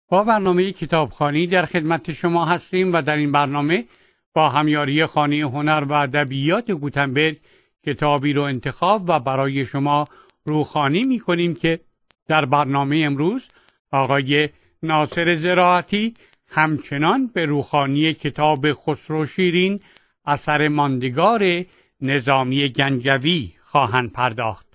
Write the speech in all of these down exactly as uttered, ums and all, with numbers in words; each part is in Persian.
با برنامه کتابخوانی در خدمت شما هستیم و در این برنامه با همیاری خانه هنر و ادبیات گوتنبرگ کتابی رو انتخاب و برای شما روخوانی می کنیم که در برنامه امروز آقای ناصر زراعتی همچنان به روخوانی کتاب خسرو شیرین اثر ماندگار نظامی گنجوی خواهند پرداخت.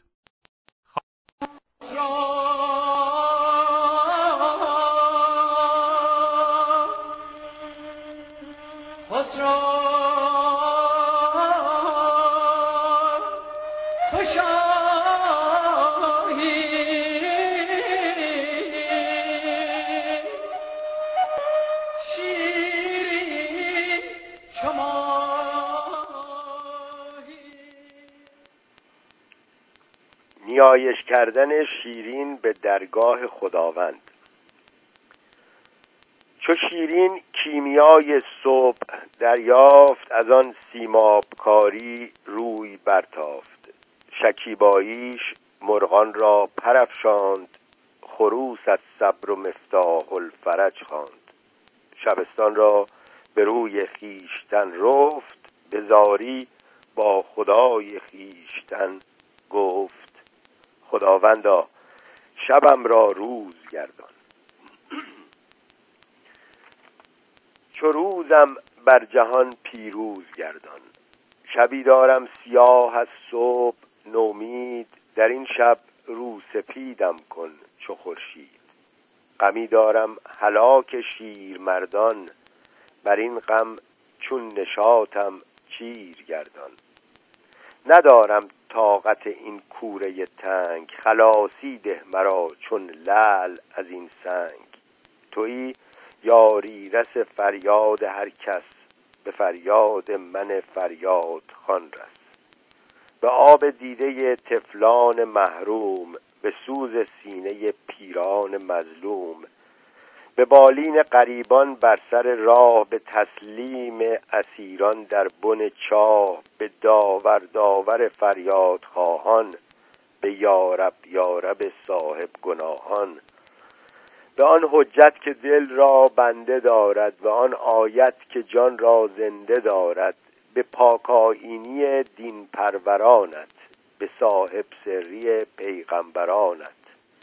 نیایش کردن شیرین به درگاه خداوند. چو شیرین کیمیای صبح دریافت، از آن سیمابکاری روی برتافت. شکیباییش مرغان را پرافشاند، خروس از صبر و مفتاح الفرج خواند. شبستان را به روی خیشتن رفت، به زاری با خدای خیشتن گفت. خداوندا شبم را روز گردان، چو روزم بر جهان پیروز گردان. شبی دارم سیاه از صبح نومید، در این شب رو سپیدم کن چو خورشید. غمی دارم هلاک شیر مردان، بر این غم چون نشاطم چیر گردان. ندارم طاقت این کوره تنگ، خلاصی ده مرا چون لعل از این سنگ. تویی یاری رس فریاد هر کس، به فریاد من فریاد خوان رس. به آب دیده طفلان محروم، به سوز سینه پیران مظلوم. به بالین غریبان بر سر راه، به تسلیم اسیران در بن چاه. به داور داور فریاد خواهان، به یارب یارب صاحب گناهان. به آن حجت که دل را بنده دارد، به آن آیت که جان را زنده دارد. به پاکایینی دین پرورانت، به صاحب سری پیغمبرانت.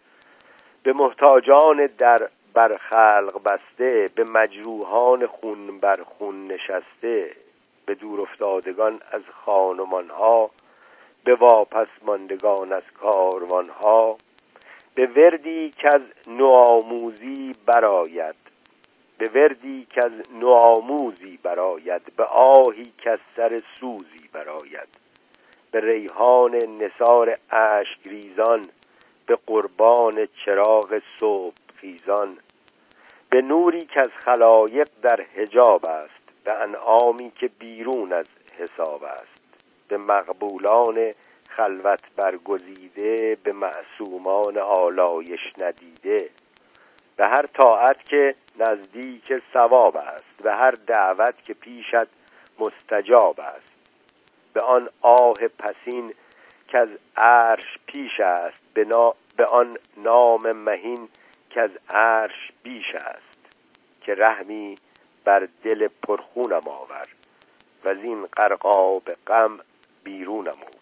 به محتاجان در بر خلق بسته، به مجروحان خون بر خون نشسته. به دور افتادگان از خانمانها، به واپس ماندگان از کاروانها. به وردی که از نوآموزی برآید، به وردی که از نوآموزی برآید. به آهی که از سر سوزی برآید. به ریحان نثار اشک ریزان، به قربان چراغ صبح خیزان. به نوری که از خلایق در حجاب است، به انعامی که بیرون از حساب است. به مقبولان خلوت برگزیده، به معصومان آلایش ندیده. به هر طاعت که نزدیک ثواب است، به هر دعوت که پیشت مستجاب است. به آن آه پسین که از عرش پیش است، به, نا... به آن نام مهین که از عرش بیش است. که رحمی بر دل پرخونم آور، و از این غرقاب غم بیرونم آور.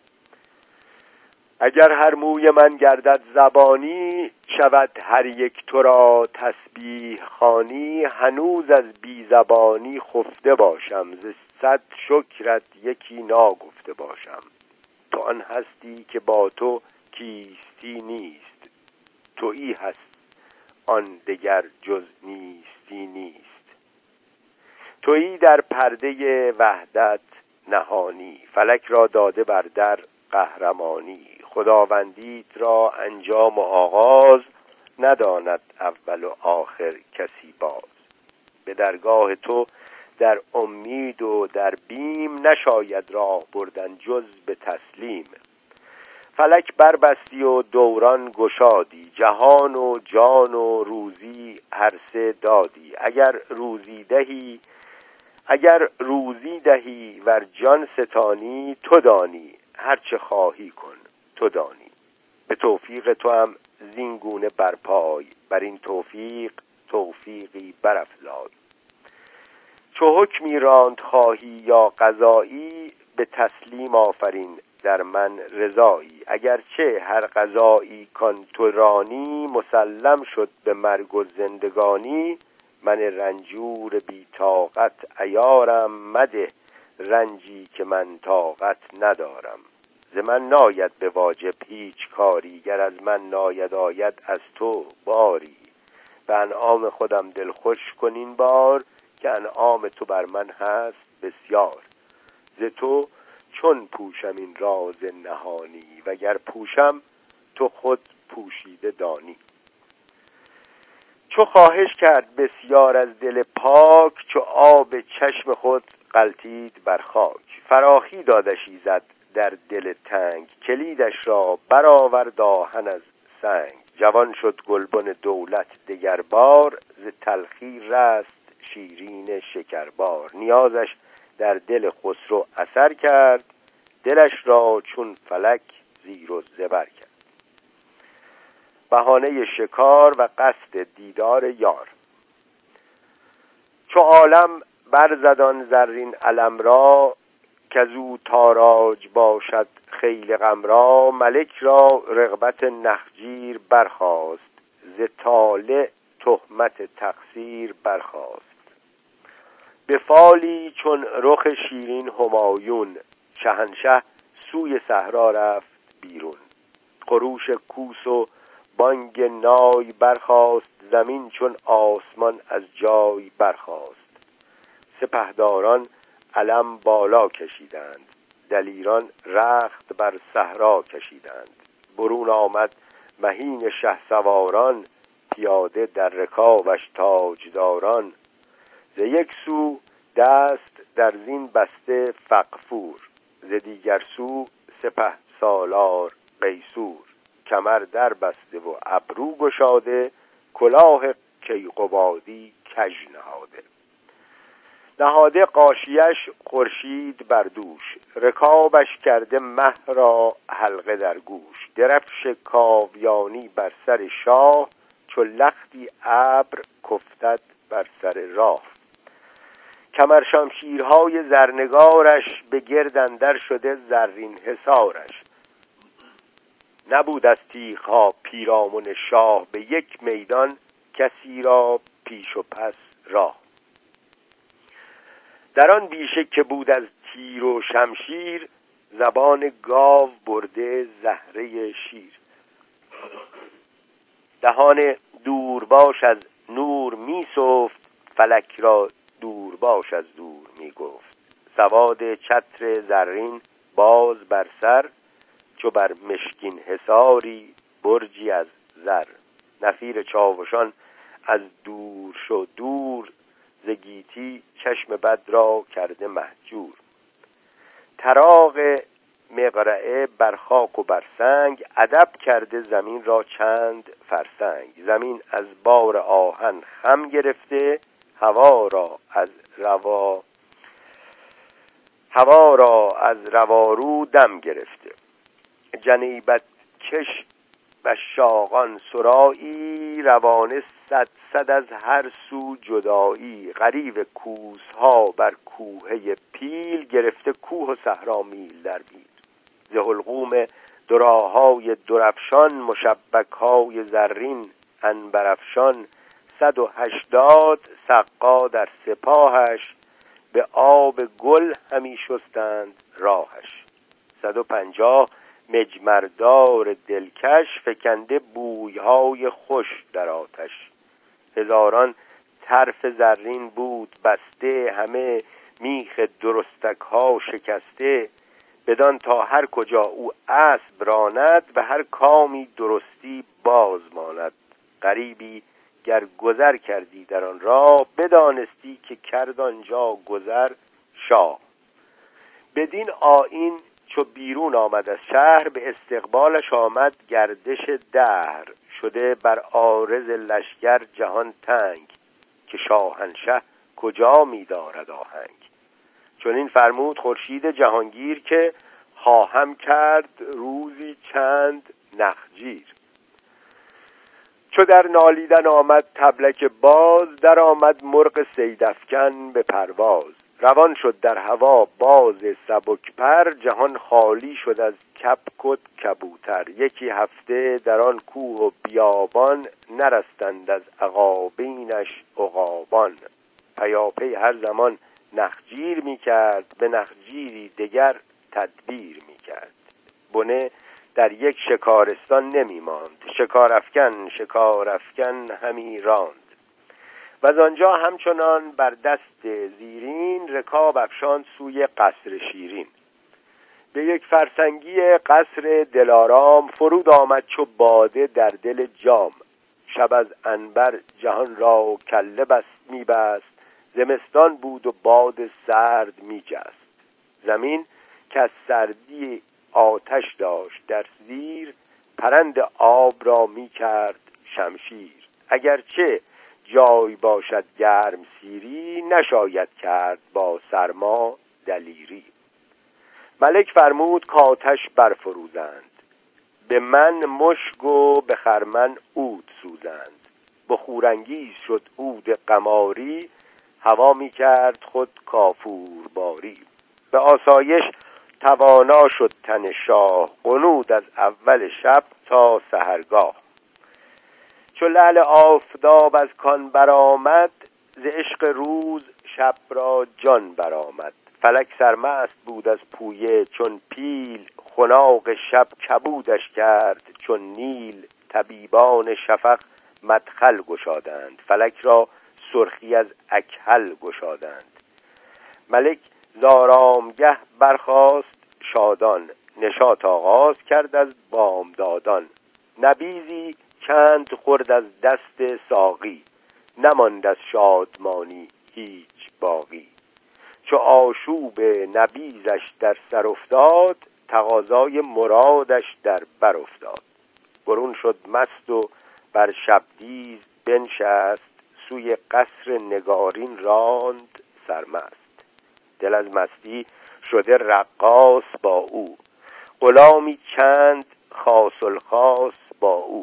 اگر هر موی من گردد زبانی، شود هر یک تو را تسبیح خوانی. هنوز از بی زبانی خفته باشم، ز صد شکرت یکی ناگفته باشم. تو آن هستی که با تو کیستی نیست، تویی هست آن دگر جز نیستی نیست. تویی در پرده وحدت نهانی، فلک را داده بر در قهرمانی. خداوندیت را انجام و آغاز، نداند اول و آخر کسی باز. به درگاه تو در امید و در بیم، نشاید راه بردن جز به تسلیم. فلک بربستی و دوران گشادی، جهان و جان و روزی هر سه دادی. اگر روزی دهی اگر روزی دهی ور جان ستانی، تو دانی هر چه خواهی کن تو دانی. به توفیق تو هم زینگونه برپای، بر این توفیق توفیقی برافزای. چو حکمی راند خواهی یا قضایی، به تسلیم آفرین در من رضایی. اگرچه هر قضایی کان تو رانی، مسلم شد به مرگ و زندگانی. من رنجور بی طاقت عیارم، مده رنجی که من طاقت ندارم. ز من ناید به واجب هیچ کاری، گر از من ناید آید از تو باری. به انعام خودم دل خوش کنین بار، که انعام تو بر من هست بسیار. ز تو چون پوشم این راز نهانی، وگر پوشم تو خود پوشیده دانی. چو خواهش کرد بسیار از دل پاک، چو آب چشم خود غلتید بر خاک. فراخی دادش ایزد در دل تنگ، کلیدش را برآورد آهن از سنگ. جوان شد گلبن دولت دگر بار، ز تلخی رست شیرین شکربار. نیازش در دل خسرو اثر کرد، دلش را چون فلک زیر و زبر کرد. بهانه شکار و قصد دیدار یار. چو عالم برزدان زرین علم را، کزو تاراج باشد خیل غم را. ملک را رغبت نخجیر برخاست، ز طالع تهمت تقصیر برخاست. به فالی چون رخ شیرین همایون، شهنشه سوی صحرا رفت بیرون. خروش کوس و بانگ نای برخاست، زمین چون آسمان از جای برخاست. سپهداران علم بالا کشیدند، دلیران رخت بر صحرا کشیدند. برون آمد مهین شهسواران، پیاده در رکابش تاجداران. ز یک سو دست در زین بسته فغفور، ز دیگر سو سپه سالار قیصور. کمر در بسته و ابرو گشاده، کلاه کیقبادی کژ نهاده. نهاده غاشیش خورشید بر دوش، رکابش کرده مه را حلقه در گوش. درفش کاویانی بر سر شاه، چو لختی ابر کفتد بر سر راه. کمر شمشیرهای زرنگارش، به گرد اندر شده زرین حصارش. نبود از تیغ‌ها پیرامون شاه، به یک میدان کسی را پیش و پس راه. در آن بیشه که بود از تیر و شمشیر، زبان گاو برده زهره شیر. دهان دورباش از نور می سفت، فلک را دورباش از دور می گفت. سواد چتر زرین باز بر سر، چو بر مشکین حصاری برجی از زر. نفیر چاوشان از دور شو دور، ز گیتی چشم بد را کرده مهجور. طراق مقرعه بر خاک و بر سنگ، ادب کرده زمین را چند فرسنگ. زمین از بار آهن خم گرفته، هوا را از روا هوا را از روارو دم گرفته. جنیبت کش بشاقان سرایی، روانه صد صد از هر سو جدایی. غریو کوسها بر کوهه پیل، گرفته کوه و صحرا میل در میل. ز حلقوم دراهای درفشان، مشبکهای زرین عنبرافشان. صد و هشتاد سقا در سپاهش، به آب گل همی شستند راهش. صد و پنجاه مجمردار دلکش، فکنده بویهای خوش در آتش. هزاران طرف زرین بود بسته، همه میخ درستک ها شکسته. بدان تا هر کجا او اسب راند، به هر کامی درستی باز ماند. غریبی گر گذر کردی در آن راه، بدانستی که کرد آنجا گذر شاه. بدین آیین چو بیرون آمد از شهر، به استقبالش آمد گردش دهر. شده بر عارض لشکر جهان تنگ، که شاهنشه کجا می دارد آهنگ. چون این فرمود خورشید جهانگیر، که خواهم کرد روزی چند نخجیر. چو در نالیدن آمد طبلک باز، در آمد مرغ صیدافکن به پرواز. روان شد در هوا باز سبک پر، جهان خالی شد از کبک و کبوتر. یکی هفته در آن کوه و بیابان، نرستند از عقابینش عقابان. پیاپی هر زمان نخجیر می کرد، به نخجیری دگر تدبیر می کرد. بنه در یک شکارستان نمی ماند، شکار افکن شکار افکن همی راند. و از آنجا همچنان بر دست زیرین، رکاب افشاند سوی قصر شیرین. به یک فرسنگی قصر دلارام، فرود آمد چو باده در دل جام. شب از عنبر جهان را کله بست می بست، زمستان بود و باد سرد می جست. زمین که از سردی آتش داشت در زیر، پرند آب را می کرد شمشیر. اگرچه جای باشد گرم سیری، نشاید کرد با سرما دلیری. ملک فرمود کآتش برفروزند، به من مشک و به خرمن عود سوزند. بخورانگیز شد عود قماری، هوا می کرد خود کافور باری. به آسایش توانا شد تن شاه، غنود از اول شب تا سحرگاه. چو لعل آفتاب از کان برآمد، ز عشق روز شب را جان برآمد. فلک سرمست بود از پویه چون پیل، خناق شب کبودش کرد چون نیل. طبیبان شفق مدخل گشادند، فلک را سرخی از اکحل گشادند. ملک زارامگه برخاست شادان، نشاط آغاز کرد از بامدادان. نبیذی چند خورد از دست ساقی، نماند از شادمانی هیچ باقی. چو آشوب نبیذش در سر افتاد، تقاضای مرادش در بر افتاد. برون شد مست و بر شبدیز بنشست، سوی قصر نگارین راند سرمست. دل از مستی شده رقاص با او، غلامی چند خاص الخاص با او.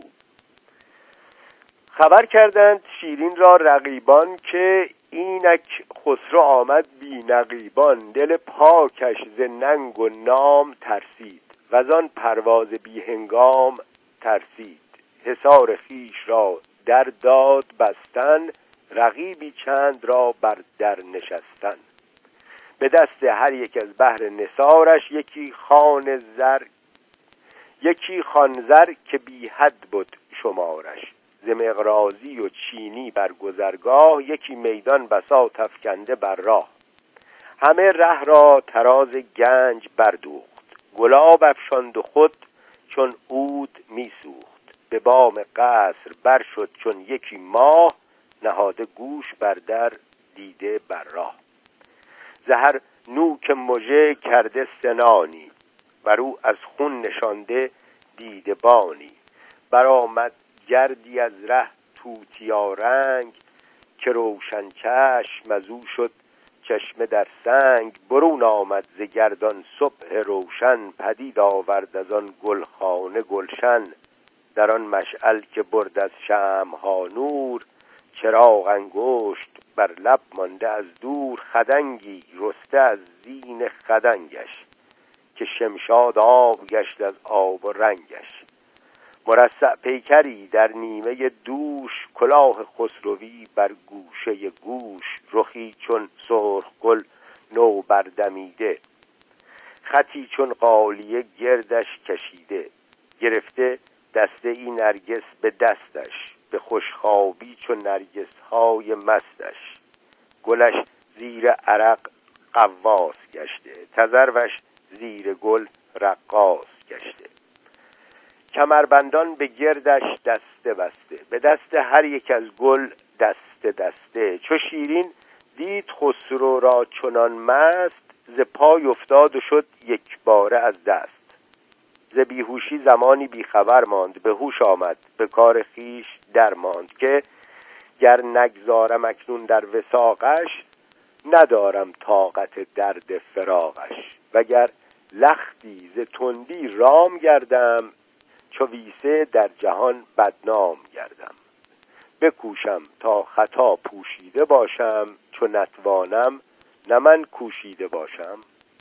خبر کردند شیرین را رقیبان، که اینک خسرو آمد بی نقیبان. دل پاکش ز ننگ و نام ترسید، وزان پرواز بی هنگام ترسید. حصار خیش را در داد بستن، رقیبی چند را بر در نشستن. به دست هر یک از بهر نثارش، یکی خوان زر یکی خوان زر که بی حد بود شمارش. ز مقراضی و چینی بر گذرگاه، یکی میدان بساط افکنده بر راه. همه ره را طراز گنج بردوخت، گلاب افشاند و خود چون عود می سوخت. به بام قصر بر شد چون یکی ماه، نهاده گوش بر در دیده بر راه. زهر نوک مژه کرده سنانی، بر او از خون نشانده دیده بانی. برآمد گردی از ره توتیا رنگ، که روشن چشم از او شد چشمه در سنگ. برون آمد ز گردان صبح روشن، پدید آورد از آن گلخانه گلشن. در آن مشعل که برد از شمع‌ها نور، چراغ انگشت بر لب مانده از دور. خدنگی رسته از زین خدنگش، که شمشاد آب گشت از آب و رنگش. مرصع پیکری در نیمه دوش، کلاه خسروی بر گوشه گوش. رخی چون سرخ گل نو بردمیده، خطی چون قالیه گردش کشیده. گرفته دسته ای نرگس به دستش، به خوشخوابی چون نرگس های مستش. گلش زیر عرق قواس گشته، تذروش زیر گل رقاص گشته. کمربندان به گردش دسته بسته، به دست هر یک از گل دسته دسته. چو شیرین دید خسرو را چنان مست، ز پای افتاد و شد یک باره از دست. ز بیهوشی زمانی بیخبر ماند، به هوش آمد به کار خیش در ماند. که گر نگذارم اکنون در وثاقش، ندارم طاقت درد فراقش. وگر لختی ز تندی رام گردم، چو ویسه در جهان بدنام گردم. بکوشم تا خطا پوشیده باشم، چو نتوانم نه من کوشیده باشم.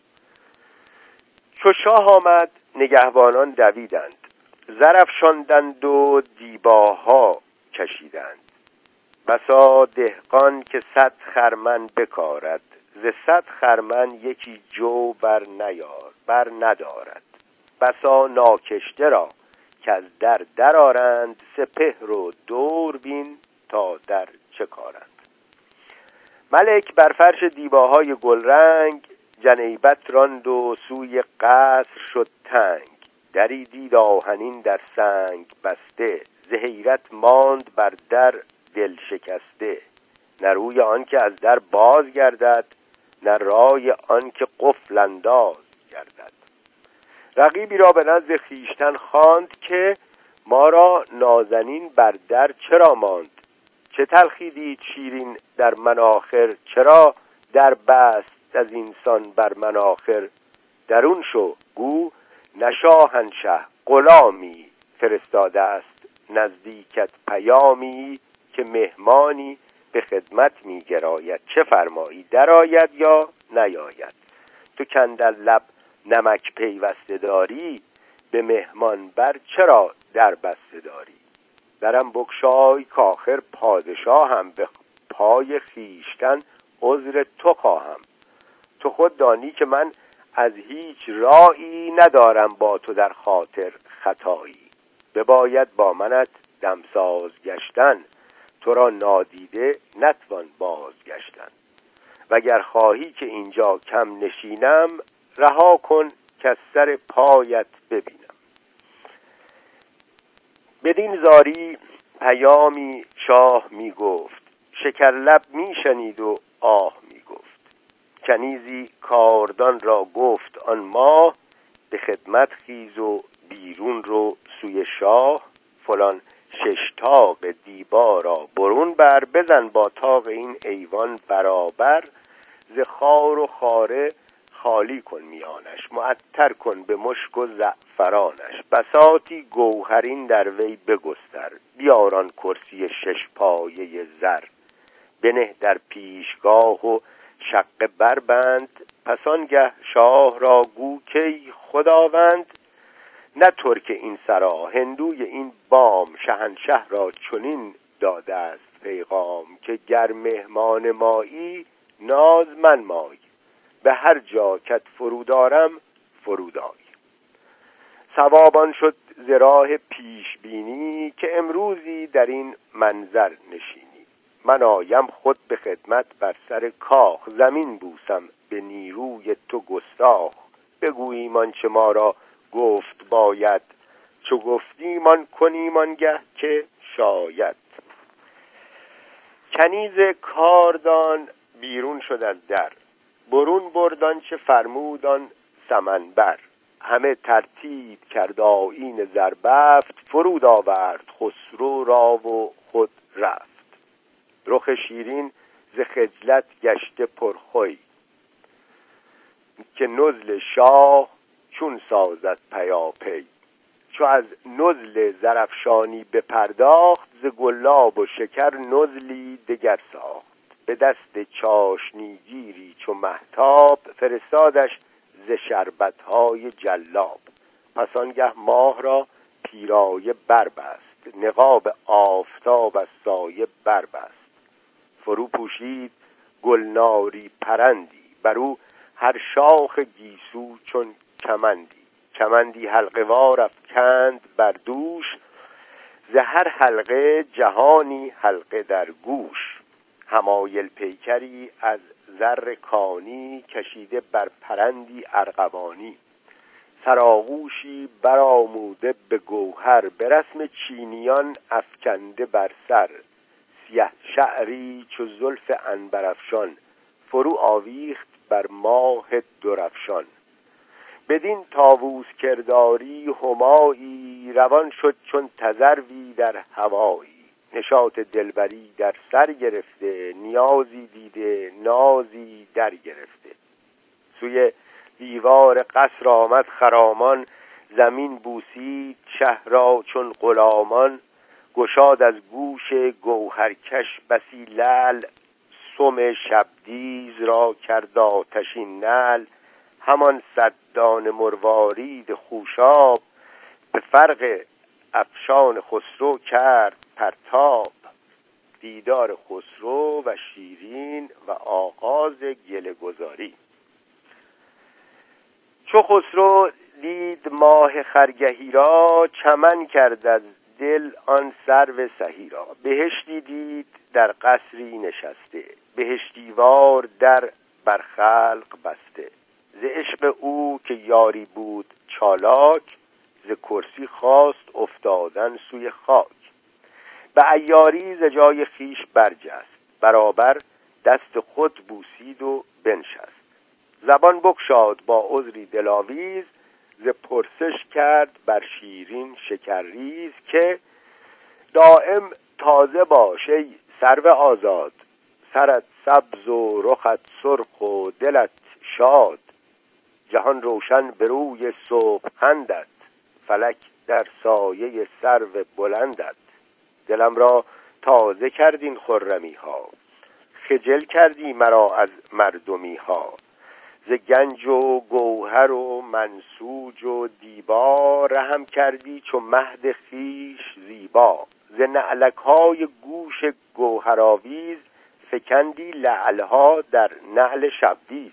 چو شاه آمد نگهبانان دویدند، زر افشاندند و دیباها کشیدند. بسا دهقان که صد خرمن بکارد، ز صد خرمن یکی جو بر نیار بر ندارد. بسا ناکشته را که از در در آرند، سپهر و دور بین تا در چه کارند. ملک بر فرش دیباهای گلرنگ، جنیبت راند و سوی قصر شد تنگ. دری دید آهنین در سنگ بسته، ز حیرت ماند بر در دل شکسته. نه روی آن که از در باز گردد، نه رای آن که قفل انداز گردد. رقیبی را به نزد خویشتن خواند که ما را نازنین بر در چرا ماند. چه تلخی دید شیرین در مناخر، چرا در بست از اینسان بر مناخر. درون شو گو نه شاهنشه غلامی، فرستاده است نزدیکت پیامی. که مهمانی به خدمت می گراید، چه فرمایی درآید یا نیاید. تو کاندر لب نمک پیوسته داری، به مهمان بر چرا در بسته داری. درم بگشای کاخر پادشاهم، به پای خیشتن عذر تو خواهم. تو خود دانی که من از هیچ رایی، ندارم با تو در خاطر خطایی. بباید با منت دمساز گشتن، تو را نادیده نتوان بازگشتن. وگر خواهی که اینجا کم نشینم، رها کن که از سر پایت ببینم. بدین زاری پیامی شاه می گفت، شکرلب می شنید و آه می گفت. کنیزی کاردان را گفت آن ماه، به خدمت خیز و بیرون رو سوی شاه. فلان شش تاق دیبا را برون بر، بزن با تاق این ایوان برابر. ز خار و خاره خالی کن میانش، معطر کن به مشک و زعفرانش. بساطی گوهرین در وی بگستر، بیاران کرسی شش پایه زر. بنه در پیشگاه و شق بربند، پس آنگه شاه را گو کی خداوند. نه ترک این سرا هندوی این بام، شهنشه را چنین داده است پیغام. که گر مهمان مایی ناز من مای، به هر جا کت فرود آرم فرود آی. ثوابان شد ز راه پیش بینی، که امروزی در این منظر نشینی. من آیم خود به خدمت بر سر کاخ، زمین بوسم به نیروی تو گستاخ. بگوییم آنچه ما را گفت باید، چو گفتیم آن کنیم آنگه که شاید. کنیز کاردان بیرون شد از در، برون بردان چه فرمودان سمنبر. همه ترتیب کرد آیین زربفت، فرود آورد خسرو را و خود رفت. رخ شیرین ز خجلت گشته پرخوی، که نزل شاه چون سازد پیاپی. چو از نزل زرافشانی بپرداخت، ز گلاب و شکر نزلی دگر ساخت. به دست چاشنی گیری چو مهتاب، فرستادش ز شربت‌های جلاب. پس آنگه ماه را پیرایه بربست، نقاب آفتاب از سایه بربست. فرو پوشید گلناری پرندی، برو هر شاخ گیسو چون کمندی. کمندی حلقه وار افکند بر دوش، ز هر حلقه جهانی حلقه در گوش. حمایل پیکری از زر کانی، کشیده بر پرندی ارغوانی. سرآغوشی برآموده به گوهر، به رسم چینیان افکنده بر سر. سیه شعری چو زلف عنبرافشان، فرو آویخت بر ماه درفشان. بدین طاووس کرداری همایی، روان شد چون تذروی در هوایی. نشاط دلبری در سر گرفته، نیازی دیده نازی در گرفته. سوی دیوار قصر آمد خرامان، زمین بوسید شه را چون غلامان، گشاد از گوش گوهرکش بسی لعل، سم شبدیز را کرد آتشین نعل. همان صد دانه مروارید خوشاب، به فرق افشان خسرو کرد پرتاب. دیدار خسرو و شیرین و آغاز گله گذاری. چو خسرو دید ماه خرگهی را، چمن کرد از دل آن سرو سهی را. بهشتی دید در قصری نشسته، بهشتیوار در بر خلق بسته. ز عشق او که یاری بود چالاک، ز کرسی خواست افتادن سوی خاک. به عیاری ز جای خیش برجست، برابر دست خود بوسید و بنشست. زبان بگشاد با عذری دلاویز، ز پرسش کرد بر شیرین شکرریز که دائم تازه باش ای سرو آزاد. سرت سبز و رخت سرخ و دلت شاد، جهان روشن به روی صبح‌خندت، فلک در سایه سرو بلندت. دلم را تازه کردین خرمی ها، خجل کردی مرا از مردمی ها. ز گنج و گوهر و منسوج و دیبا، رهم کردی چو مهد خویش زیبا. ز نعلک های گوش گوهرآویز، فکندی لعلها در نعل شبدیز.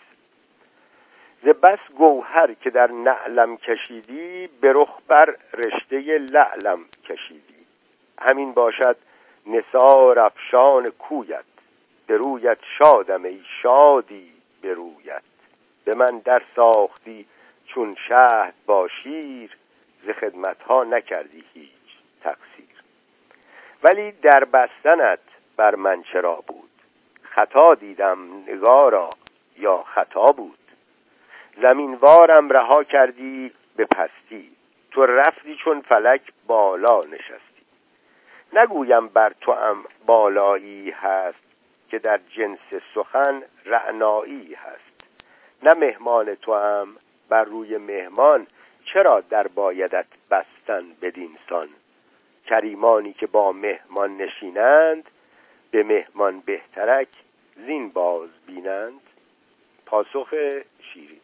ز بس گوهر که در نعلم کشیدی، به رخ بر رشته لعلم کشیدی. همین باشد نثار افشان کویت، به رویت شادم ای شادی به رویت. به من در ساختی چون شهد با شیر، ز خدمتها نکردی هیچ تقصیر. ولی در بستنت بر من چرا بود، خطا دیدم نگارا یا خطا بود. زمینوارم رها کردی به پستی، تو رفتی چون فلک بالا نشستی. نگویم بر تو هم بالایی هست، که در جنس سخن رعنایی هست. نه مهمان تو هم بر روی مهمان، چرا در بایدت بستن بدینسان. کریمانی که با مهمان نشینند، به مهمان بهترک زین باز بینند. پاسخ شیرین.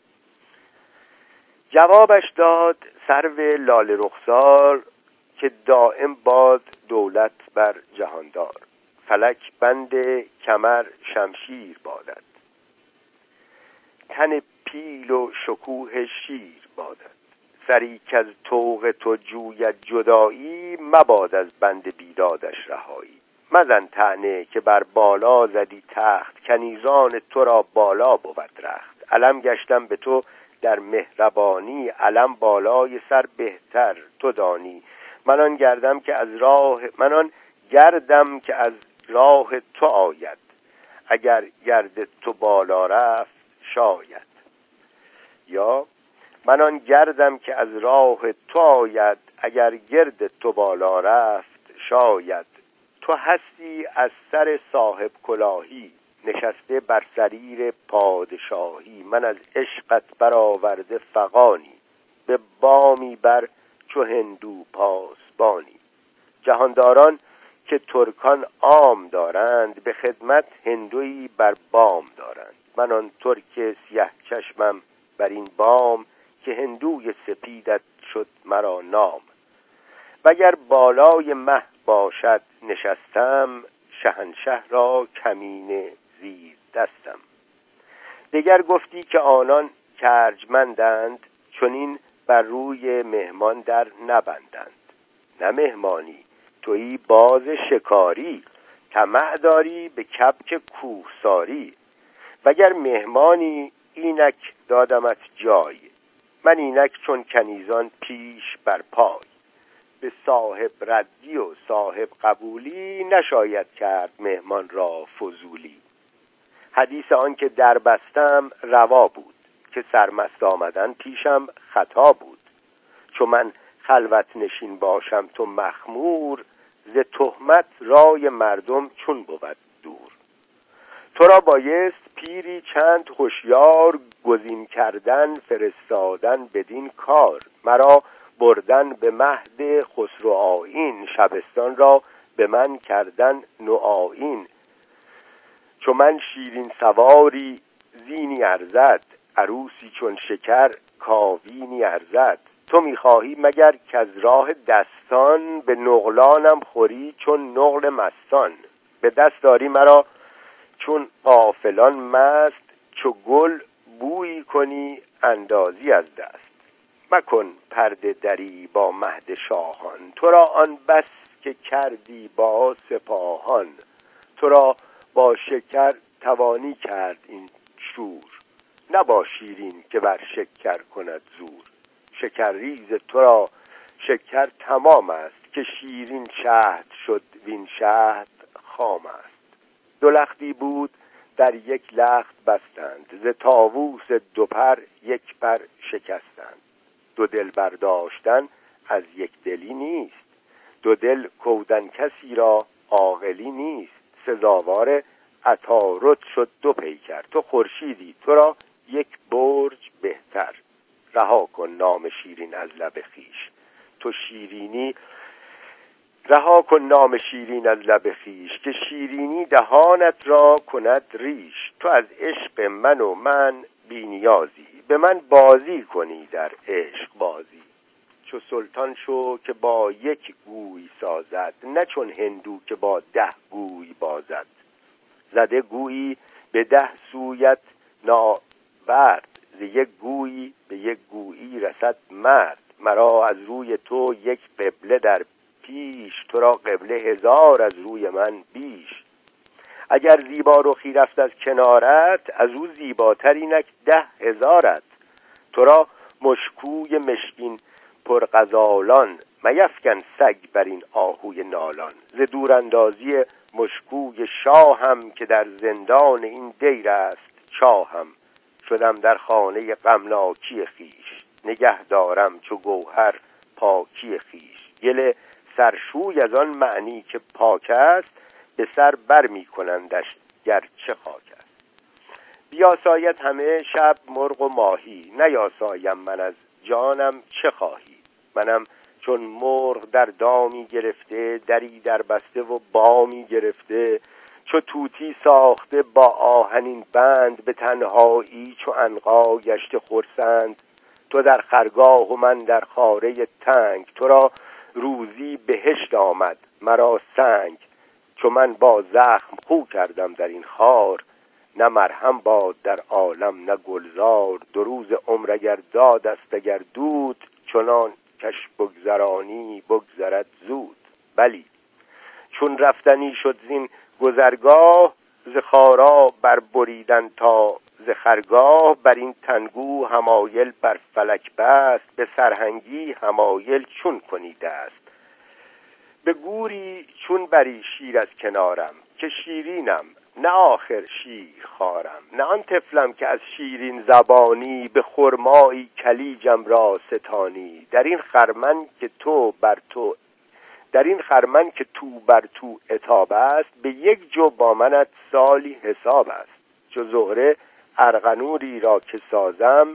جوابش داد سرو لاله رخسار، که دائم باد دولت بر جهاندار. فلک بند کمر شمشیر بادد، تن پیل و شکوه شیر بادد. سری که از طوق تو جوید جدایی، مباد از بند بیدادش رهایی. مزن طعنه که بر بالا زدی تخت، کنیزان تو را بالا بود رخت. علم گشتم به تو در مهربانی، علم بالای سر بهتر تو دانی. من آن گردم که از راه من آن گردم که از راه تو آید، اگر گرد تو بالا رفت شاید. یا من آن گردم که از راه تو آید، اگر گرد تو بالا رفت شاید. تو هستی از سر صاحب کلاهی، نشسته بر سریر پادشاهی. من از عشقت برآورده فغانی، به بامی بر چو هندو پاسبانی. جهانداران که ترکان عام دارند، به خدمت هندویی بر بام دارند. من آن ترک سیه چشمم بر این بام، که هندوی سپیدت شد مرا نام. وگر بالای مه باشد نشستم، شهنشه را کمینه زیر دستم. دیگر گفتی که آنان کارجمندند، چنین بر روی مهمان در نبندند. نه مهمانی تویی باز شکاری، طمع داری به کبک کوهساری. وگر مهمانی اینک دادمت جای، من اینک چون کنیزان پیش بر پای. به صاحب ردی و صاحب قبولی، نشاید کرد مهمان را فضولی. حدیث آن که در بستم روا بود، که سرمست آمدن پیشم خطا بود. چون من خلوت نشین باشم تو مخمور، ز تهمت رای مردم چون بود دور. تو را بایست پیری چند هوشیار، گزین کردن فرستادن بدین کار. مرا بردن به مهد خسرو آیین، شبستان را به من کردن نوآیین. چو من شیرین سواری زینی ارزد، عروسی چون شکر کاوینی ارزد. تو میخواهی مگر که از راه دستان، به نقلانم خوری چون نقل مستان. به دست داری مرا چون غافلان مست، چو گل بویی کنی اندازی از دست. مکن پرده دری با مهد شاهان، تو را آن بس که کردی با سپاهان. تو را با شکر توانی کرد این شور، نه با شیرین که بر شکر کند زور. شکر ریز تو را شکر تمام است، که شیرین شهد شد وین شهد خام است. دو لختی بود در یک لخت بستند، ز طاووس دو پر یک پر شکستند. دو دل برداشتن از یک دلی نیست، دو دل کودن کسی را عاقلی نیست. سزاوار عطارد شد دو پیکر، تو خورشیدی تو را یک برج بهتر. رها کن نام شیرین از لب خویش، تو شیرینی رها کن نام شیرین از لب خویش، که شیرینی دهانت را کند ریش. تو از عشق من و من بی نیازی، به من بازی کنی در عشق بازی. چو سلطان شو که با یک گوی سازد، نه چون هندو که با ده گوی بازد. زده گویی به ده سویت ناورد، ز یک گویی به یک گویی رسد مرد. مرا از روی تو یک قبله در پیش، تو را قبله هزار از روی من بیش. اگر زیبا رخی رفت از کنارت، از او زیباتر اینک ده هزارت. تو را مشکوی مشکین پرغزالان، میفکن سگ بر این آهوی نالان. ز دوراندازی مشکوی شاهم، که در زندان این دیر است چاهم. شدم در خانه غمناکی خیش، نگه دارم چو گوهر پاکی خیش. گل سرشوی از آن معنی که پاک است، به سر بر می کنندش گرچه خاک است. بیاساید همه شب مرغ و ماهی، نیاسایم من از جانم چه خواهی. منم چون مرغ در دامی گرفته، دری در بسته و بامی گرفته. چو طوطی ساخته با آهنین بند، به تنهایی چو عنقا گشته خرسند. تو در خرگاه و من در خاره تنگ، تو را روزی بهشت آمد مرا سنگ. چو من با زخم خو کردم در این خار، نه مرهم باد در عالم نه گلزار. دو روز عمر اگر داد است اگر دود، چنان کش بگذرانی بگذرد زود. بلی چون رفتنی شد زین گذرگاه، ز خارا بر بریدن تا ز خرگاه. بر این تنگو همایل بر فلک بست، به سرهنگی همایل چون کنی دست. به گوری چون بری شیر از کنارم، که شیرینم نه آخر شیر خارم. نه آن طفلم که از شیرین زبانی، به خرمایی کلیجم را ستانی. در این خرمن که تو بر تو در این خرمن که تو بر تو عتاب است، به یک جو با منت سالی حساب است. چو زهره ارغنوری را که سازم،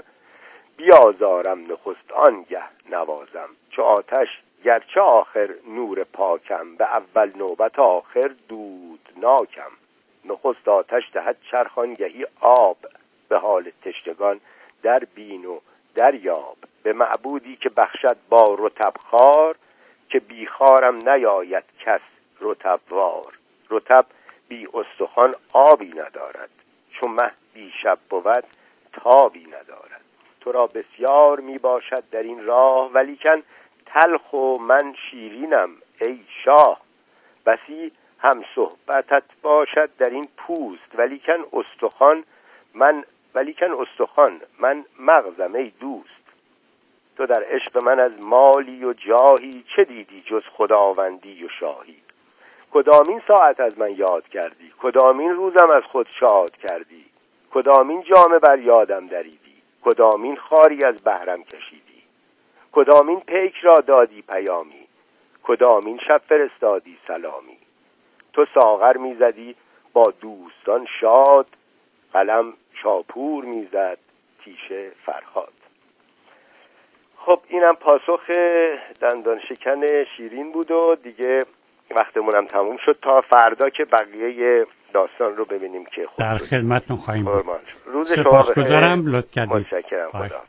بیازارم نخست آنگه نوازم. چو آتش گرچه آخر نور پاکم، به اول نوبت آخر دودناکم. نخست آتش دهد چرخ آنگهی آب، به حال تشنگان در بین و دریاب. به معبودی که بخشد با رطب خار، که بی خارم نیاید کس رطب وار. رطب بی استخوان آبی ندارد، چون مه بی شب بود تابی ندارد. تو را بسیار می باشد در این راه، ولیکن تلخ و من شیرینم ای شاه. بسی هم صحبتت باشد در این پوست، ولیکن استخوان من ولیکن استخوان من مغزم ای دوست. تو در عشق من از مالی و جاهی، چه دیدی جز خداوندی و شاهی. کدامین ساعت از من یاد کردی، کدامین روزم از خود شاد کردی. کدامین جامه بر یادم دریدی، کدامین خاری از بهرم کشیدی. کدامین پیک را دادی پیامی، کدامین شب فرستادی سلامی. تو ساغر میزدی با دوستان شاد، قلم شاپور میزد تیشه فرهاد. خب اینم پاسخ دندان شکن شیرین بود و دیگه وقتمونم تموم شد تا فردا که بقیه داستان رو ببینیم که خود در خدمتتون خواهیم بود. روز شما سپاسگزارم، لطف کردید. متشکرم. خدا